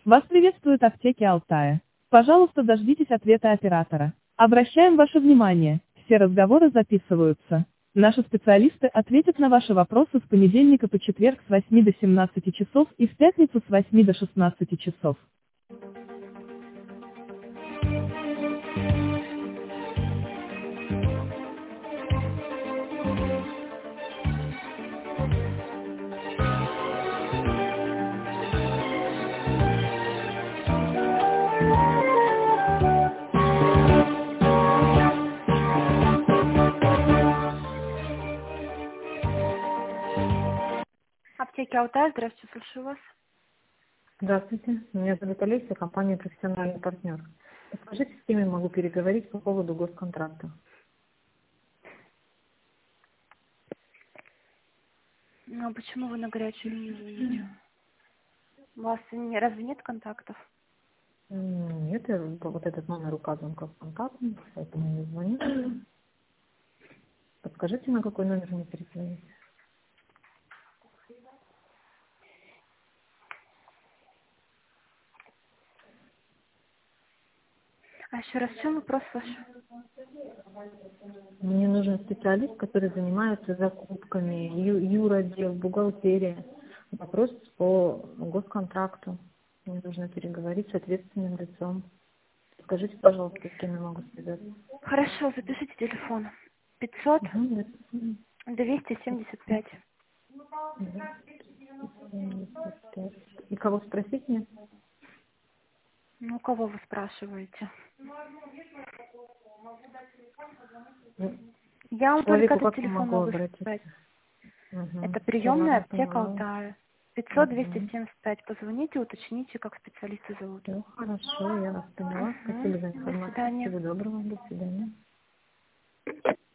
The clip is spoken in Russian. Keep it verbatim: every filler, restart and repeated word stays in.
Вас приветствует аптеки Алтая. Пожалуйста, дождитесь ответа оператора. Обращаем ваше внимание, все разговоры записываются. Наши специалисты ответят на ваши вопросы с понедельника по четверг с восьми до семнадцати часов и в пятницу с восьми до шестнадцати часов. Аптеки Алтай, здравствуйте, слушаю вас. Здравствуйте, меня зовут Олеся, компания «Профессиональный партнер». Подскажите, с кем я могу переговорить по поводу госконтракта? Ну, а почему вы на горячую линию звоните? У вас не- разве нет контактов? М, Нет, я- вот этот номер указан как контактный, поэтому не звоню. Подскажите, на какой номер мне перезвонить? А еще раз, в чем вопрос ваш? Мне нужен специалист, который занимается закупками, ю- юротдел, бухгалтерия. Вопрос по госконтракту. Мне нужно переговорить с ответственным лицом. Скажите, пожалуйста, с кем я могу связаться? Хорошо, запишите телефон. пятьсот Угу, записываю. двести семьдесят пять. И кого спросить мне? Ну, кого вы спрашиваете? Ну, Я вам только человеку этот как я телефон могу могу обратиться? сказать. Угу. Это Все, приемная ладно, аптека поняла. Алтая. пятьсот двести Угу. семьдесят пять. Позвоните, уточните, как специалисты зовут. Ну, хорошо, я вас поняла. Угу. Спасибо за До информацию. свидания. Всего доброго. До свидания.